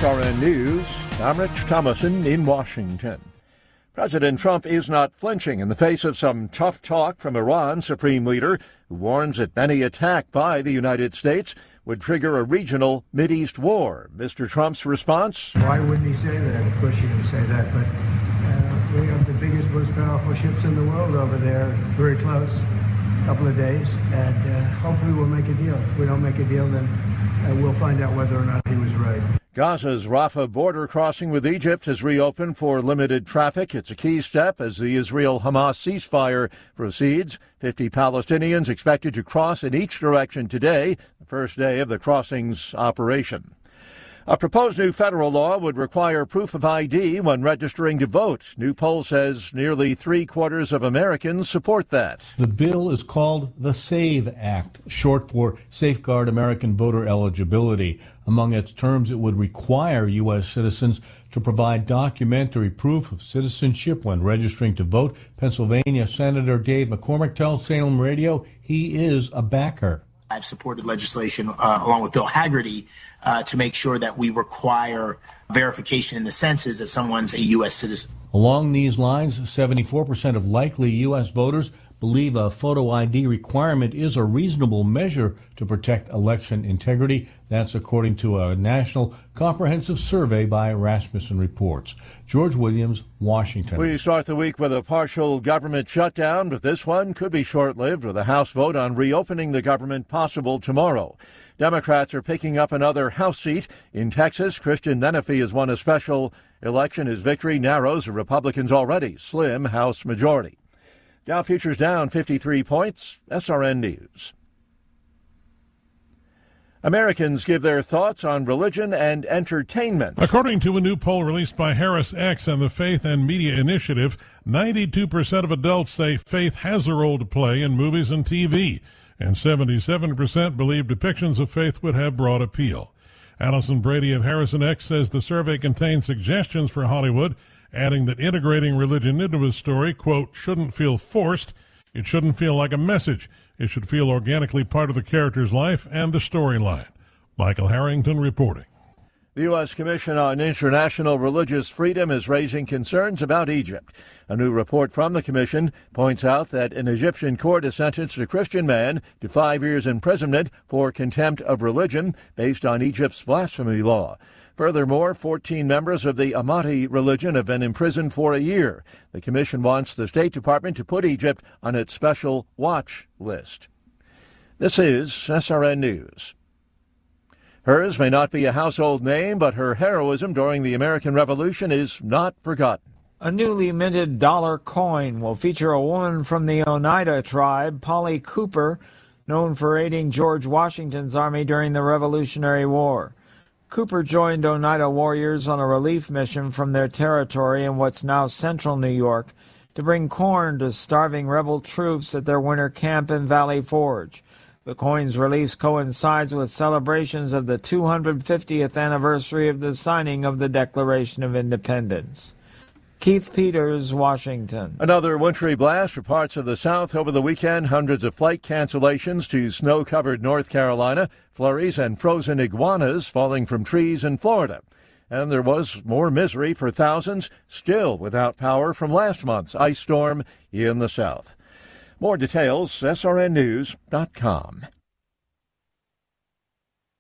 SRN News, I'm Rich Thomason in Washington. President Trump is not flinching in the face of some tough talk from Iran's supreme leader, who warns that any attack by the United States would trigger a regional Mideast war. Mr. Trump's response? Why wouldn't he say that? Of course he would say that, but we have the biggest, most powerful ships in the world over there, very close, a couple of days, and hopefully we'll make a deal. If we don't make a deal, then we'll find out whether or not he was right. Gaza's Rafah border crossing with Egypt has reopened for limited traffic. It's a key step as the Israel-Hamas ceasefire proceeds. 50 Palestinians expected to cross in each direction today, the first day of the crossing's operation. A proposed new federal law would require proof of ID when registering to vote. New poll says nearly 3/4 of Americans support that. The bill is called the SAVE Act, short for Safeguard American Voter Eligibility. Among its terms, it would require U.S. citizens to provide documentary proof of citizenship when registering to vote. Pennsylvania Senator Dave McCormick tells Salem Radio he is a backer. I've supported legislation along with Bill Hagerty to make sure that we require verification in the census that someone's a U.S. citizen. Along these lines, 74% of likely U.S. voters believe a photo ID requirement is a reasonable measure to protect election integrity. That's according to a national comprehensive survey by Rasmussen Reports. George Williams, Washington. We start the week with a partial government shutdown, but this one could be short-lived with a House vote on reopening the government possible tomorrow. Democrats are picking up another House seat. In Texas, Christian Menefee has won a special election. His victory narrows a Republicans' already slim House majority. Dow futures down 53 points. SRN News. Americans give their thoughts on religion and entertainment. According to a new poll released by Harris X and the Faith and Media Initiative, 92% of adults say faith has a role to play in movies and TV, and 77% believe depictions of faith would have broad appeal. Allison Brady of Harrison X says the survey contains suggestions for Hollywood, adding that integrating religion into a story, quote, shouldn't feel forced. It shouldn't feel like a message. It should feel organically part of the character's life and the storyline. Michael Harrington reporting. The U.S. Commission on International Religious Freedom is raising concerns about Egypt. A new report from the commission points out that an Egyptian court has sentenced a Christian man to 5 years imprisonment for contempt of religion based on Egypt's blasphemy law. Furthermore, 14 members of the Ahmadi religion have been imprisoned for a year. The commission wants the State Department to put Egypt on its special watch list. This is SRN News. Hers may not be a household name, but her heroism during the American Revolution is not forgotten. A newly minted dollar coin will feature a woman from the Oneida tribe, Polly Cooper, known for aiding George Washington's army during the Revolutionary War. Cooper joined Oneida warriors on a relief mission from their territory in what's now central New York to bring corn to starving rebel troops at their winter camp in Valley Forge. The coin's release coincides with celebrations of the 250th anniversary of the signing of the Declaration of Independence. Keith Peters, Washington. Another wintry blast for parts of the South over the weekend. Hundreds of flight cancellations to snow-covered North Carolina. Flurries and frozen iguanas falling from trees in Florida. And there was more misery for thousands still without power from last month's ice storm in the South. More details, srnnews.com.